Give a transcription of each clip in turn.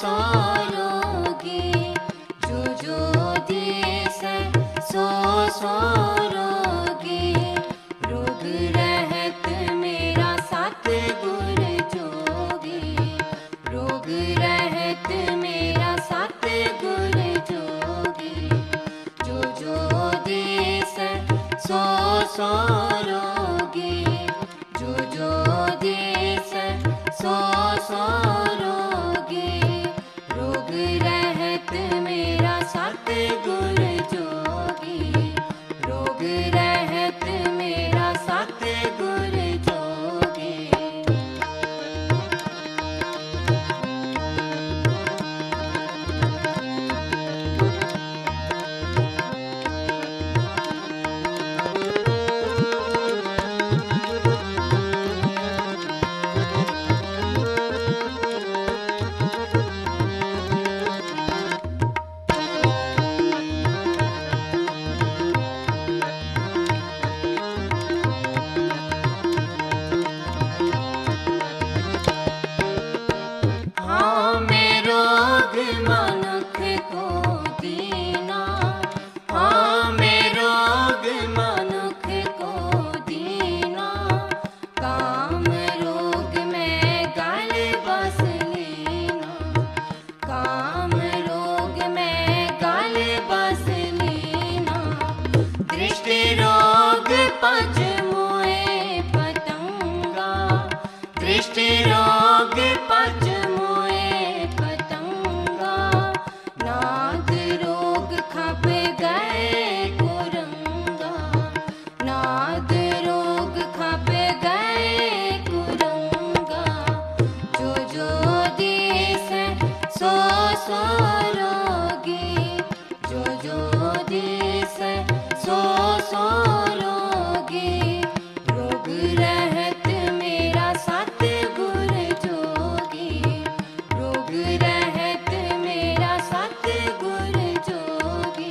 सो रोगी, जो देश सो रोगी। रोग रहत मेरा सतगुर जोगी, रोग रहत मेरा सतगुर जोगी। जो देश सो रोगी, जो देश सो रोगी। रोग रहत मेरा सतगुर जोगी, रोग रहत मेरा सतगुर जोगी। दृष्टि रोग पच मोए पतंगा, नाद रोग खप गए कुरंगा, नाद रोग खप गए कुरंगा। जो देश सो रोगी, जो देश सो रोगी। रोग रहत मेरा सतगुर जोगी, रोग रहत मेरा सतगुर जोगी।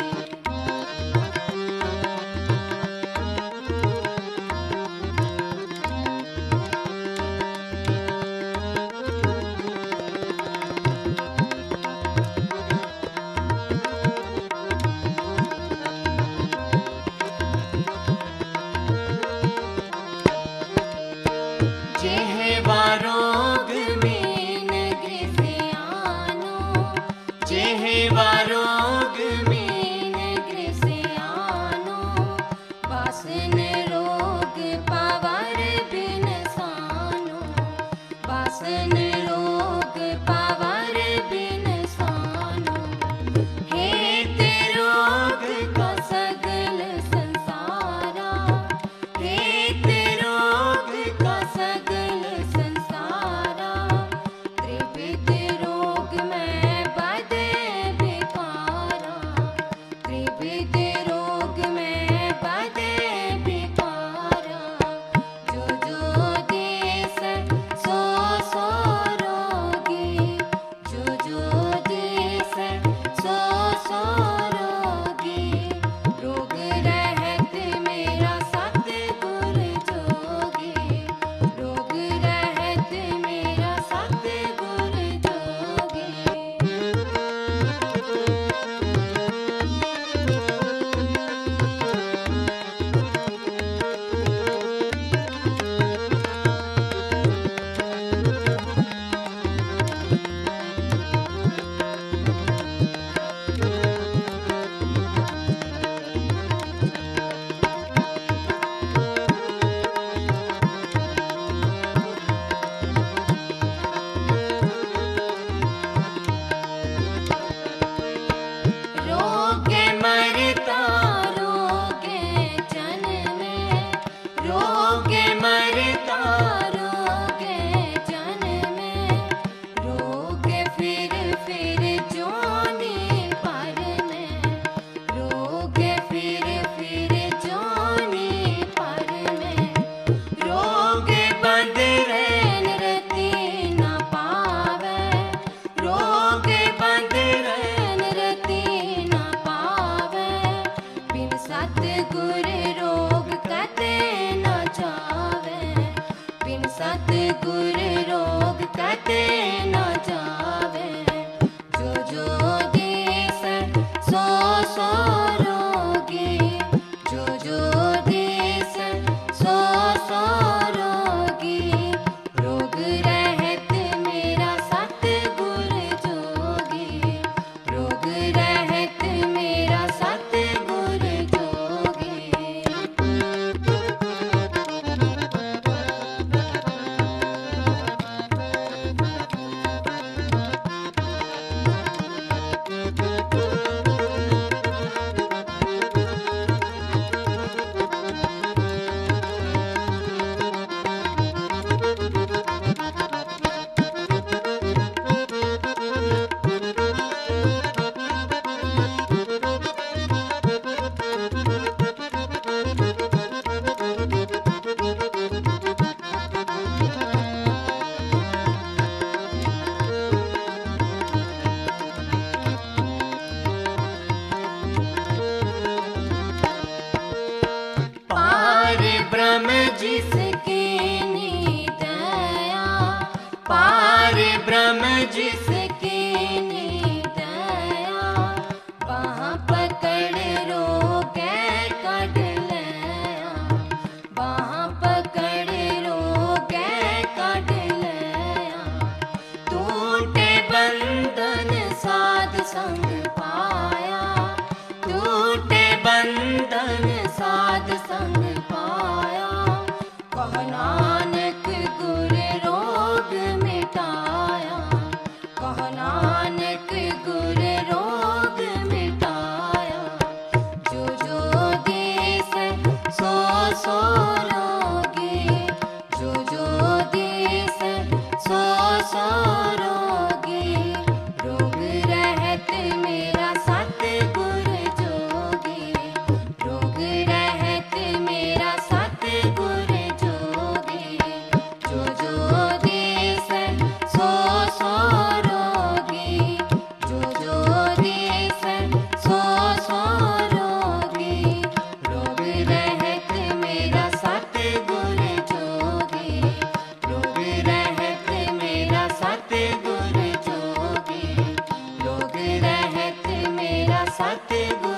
जेहवा रोग में नगृ से आनो, जेहवा रोग में नगृ से आनो। वासन रोग पावर बिन सानो, वासन रोग पावर बिन सानो। हेत रोग का सगल संसारा, हेत रोग का सगल संसारा। त्रिविध रोग में बदे बेकारा, त्रिविध रोग में बदे बेकारा। जो देश सो करम जिसके ने दया, बाहाँ पकड़ रोके कढ लया, बाहाँ पकड़ रोके कढ लया। टूटे बंधन साध संग पाया, टूटे बंधन साध संग पाया। कहो नानक गुर रोग मिटाया, कहो नानक गुर रोग मिटाया। जो जो देस सो सो रोगी, जो जो देस सो सो रोगी। रोग रहत मेरा सतगुर जोगी, रोग रहत मेरा सतगुर जोगी। जो जो देस सो सो रोगी, जो जो देस सो सो रोगी। रोग रहत मेरा सतगुर जोगी, रोग रहत मेरा सतगुर जोगी, रोग रहत मेरा सतगुर